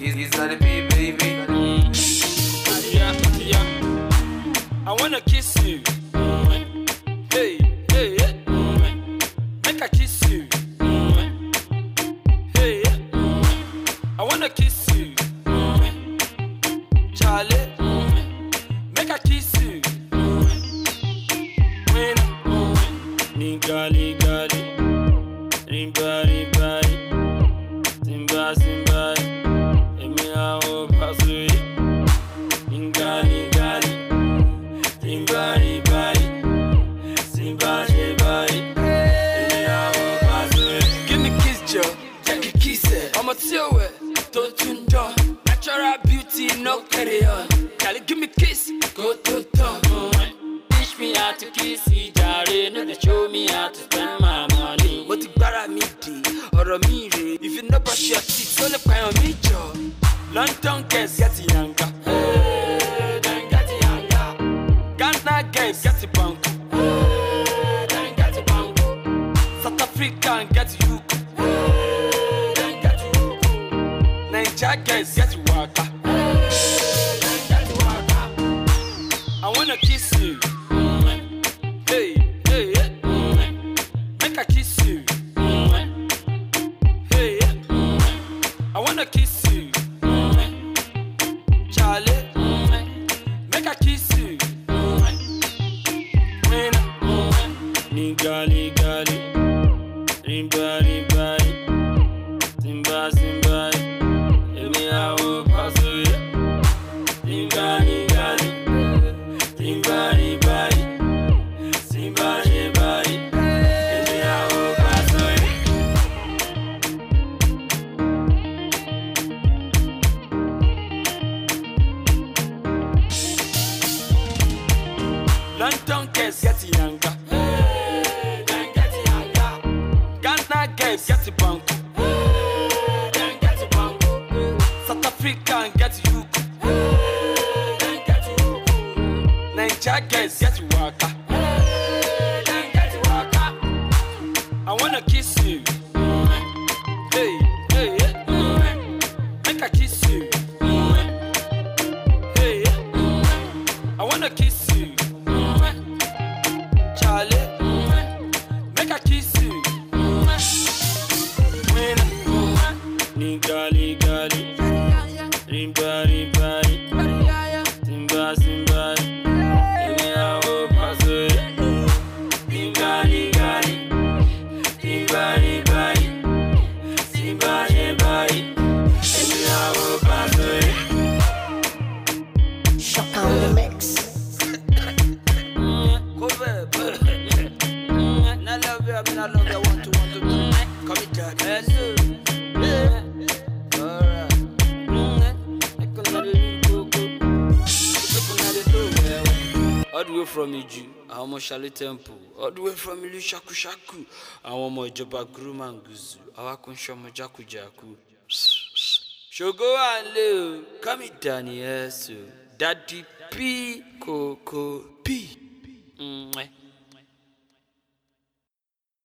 He's not a bee, baby. I wanna kiss you. Hey, hey, hey. Make I kiss you. Hey, I wanna kiss you. Charlie, make I kiss you. When Nigali, gali, rimba, rimba, simba, simba, emi awo pasui. Nigali, gali, rimba, rimba, simba, simba, emi awo pasui. Give me kiss, Joe. Take a kiss, I'm a tear. Don't you know? Natural beauty, no carry on. Charlie, give me kiss, go to town. Teach me how to kiss each other. No, they show me how to spend my money. What the bara me di, or a mire. If you no brush your teeth, don't cry on me, Joe. London girls get younger. Hey, then get younger. Ghana girls get bank. Hey, then get bank. South African get you. Hey, then get you. Nigeria girls get waka. Hey, then get waka. I wanna kiss you. Hey, hey, hey. Make I kiss you. Hey, I wanna kiss you. Charlie, make I kiss you. When Nigali, gali, rimba, rimba, simba, simba, emi awo pasui. Nigali, gali, rimba, rimba, simba, simba, emi awo pasui. London girls get younger. Hey, then get younger. Ghana girls get bank. Hey, then get bank. South African get you. Hey, then get you. Nigeria girls get waka. Hey, then get waka. I wanna kiss you. Hey, hey, hey. Make I kiss you. Hey, I wanna kiss you. Charlie, make I kiss you. When Nigali, gali, rimba, rimba, simba, simba, emi awo pasui. Nigali, gali, rimba, rimba, simba, simba, emi awo pasui. Shock on the mix. I love you, I mean I love you, want to come it down. Alright. All the way from Iju, I'm on Shali Temple. All the way from Ilu Shaku Shaku, I'm on Joba Gurumanguzu. I can show my Jaku Jaku. Shogo and Leo, come it down here, so Daddy P. Coco P.